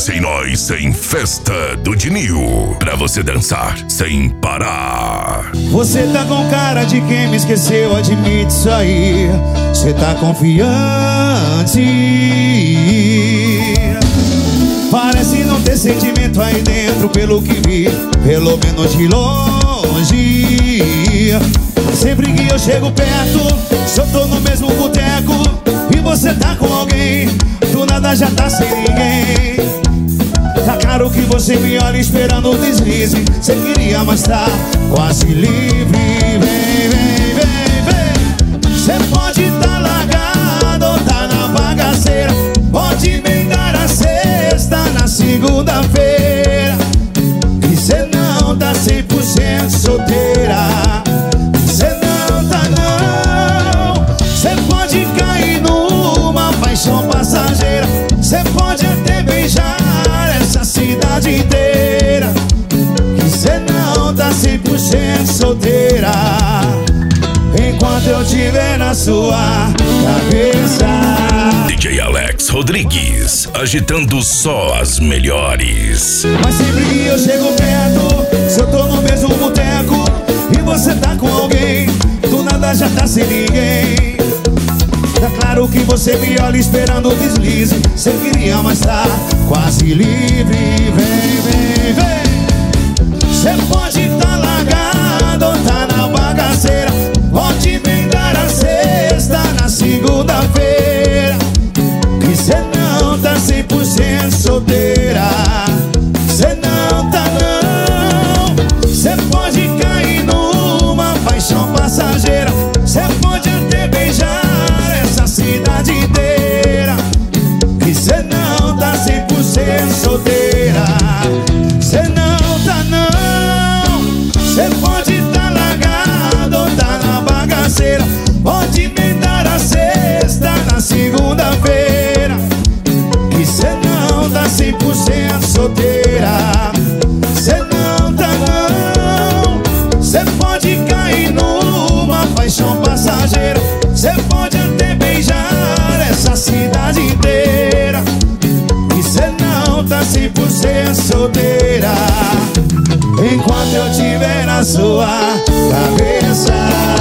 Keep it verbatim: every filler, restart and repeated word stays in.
Sem Nós, sem festa do Dinil. Pra você dançar sem parar. Você tá com cara de quem me esqueceu, admite isso aí. Você tá confiante. Parece não ter sentimento aí dentro, pelo que vi, pelo menos de longe. Sempre que eu chego perto, se eu tô no mesmo boteco e você tá com alguém, do nada já tá sem ninguém. Tá claro que você me olha esperando o deslize. Você queria, mas tá quase livre. Vem, vem, vem, vem. Você pode tá largado ou tá na bagaceira, pode nem dar a sexta na segunda-feira. E cê não tá cem por cento solteira. Cê não tá não. Cê pode cair numa paixão passageira. Cê pode até beijar essa cidade inteira. Que cê não tá cem por cento solteira. Enquanto eu tiver na sua cabeça. D J Alex Rodrigues, agitando só as melhores. Mas sempre que eu chego perto, se eu tô no mesmo boteco e você tá com alguém, do nada já tá sem ninguém. Tá claro que você me olha esperando o deslize. Você queria, mas tá quase livre. Vem, vem, vem. Você pode tá largado ou tá na bagaceira, pode nem dar a sexta na segunda-feira. Que cê não tá cem por cento solteira. Cê não tá não. Cê pode cair numa paixão passageira. Cê pode até beijar essa cidade inteira. Que cê não tá cem por cento solteira. Cê não tá não. Cê pode tá largado ou tá na bagaceira, pode nem dar a sexta na segunda-feira. Que cê não tá cem por cento solteira. Cê não tá não. Cê pode cair numa paixão passageira. Cê pode até beijar essa cidade inteira. Que cê não tá cem por cento solteira. Enquanto eu tiver na sua cabeça.